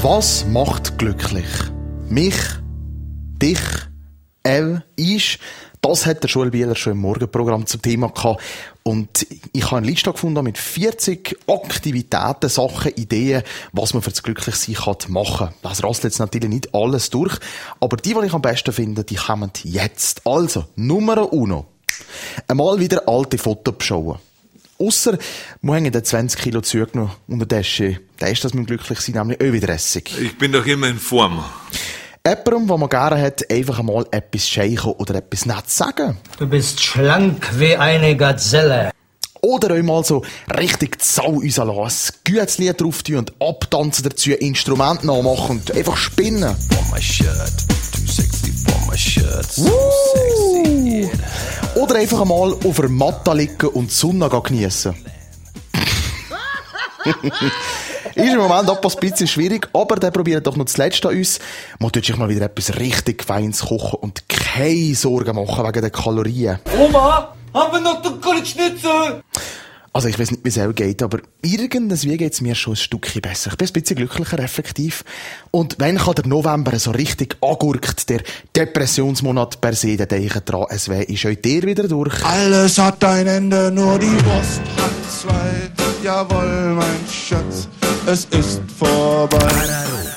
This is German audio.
Was macht glücklich? Mich, dich, ich. Das hat der Schulbieler schon im Morgenprogramm zum Thema gehabt. Und ich habe eine Liste gefunden mit 40 Aktivitäten, Sachen, Ideen, was man für das Glücklichsein machen kann. Das rasselt jetzt natürlich nicht alles durch. Aber die ich am besten finde, die kommen jetzt. Also, Nummer uno. Einmal wieder alte Fotos beschauen. Ausser, wir haben den 20 Kilo zugenommen unter der Tasche. Da ist das mit dem Glücklichsein nämlich auch wieder Essig. Ich bin doch immer in Form. Jemandem, den man gerne hat, einfach einmal etwas scheichen oder etwas Nettes sagen. Du bist schlank wie eine Gazelle. Oder einmal so richtig die Sau rauslassen, ein gutes Lied drauf tun und abtanzen dazu, Instrumente nachmachen und einfach spinnen. For my shirt, too sexy for my shirt, so sexy, yeah. Oder einfach einmal auf der Matte liegen und die Sonne geniessen. Ist im Moment etwas ein bisschen schwierig, aber der probiert doch noch das Letzte an uns. Man tut sich mal wieder etwas richtig Feines kochen und keine Sorgen machen wegen den Kalorien. Oma, haben wir noch den Schnitzel? Also ich weiss nicht, wie es auch geht, aber irgendwie geht's mir schon ein Stückchen besser. Ich bin ein bisschen glücklicher, effektiv. Und wenn kann der November so richtig angurkt, der Depressionsmonat per se, der denke dran, es ist heute der wieder durch. Alles hat ein Ende, nur die Wurst hat zwei. Jawohl, mein Schatz, es ist vorbei.